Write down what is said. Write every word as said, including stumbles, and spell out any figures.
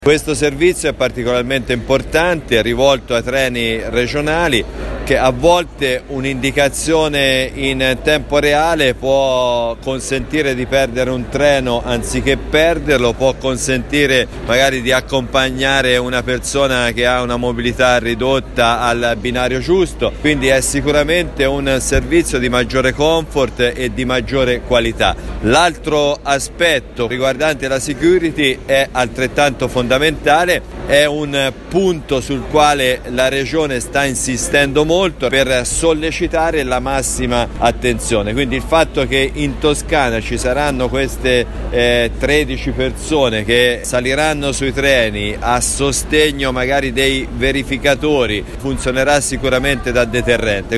Questo servizio è particolarmente importante, è rivolto ai treni regionali, che a volte un'indicazione in tempo reale può consentire di perdere un treno anziché perderlo, può consentire magari di accompagnare una persona che ha una mobilità ridotta al binario giusto, quindi è sicuramente un servizio di maggiore comfort e di maggiore qualità. L'altro aspetto riguardante la security è altrettanto fondamentale, è un punto sul quale la Regione sta insistendo molto per sollecitare la massima attenzione, quindi il fatto che in Toscana ci saranno queste eh, tredici persone che saliranno sui treni a sostegno magari dei verificatori funzionerà sicuramente da deterrente.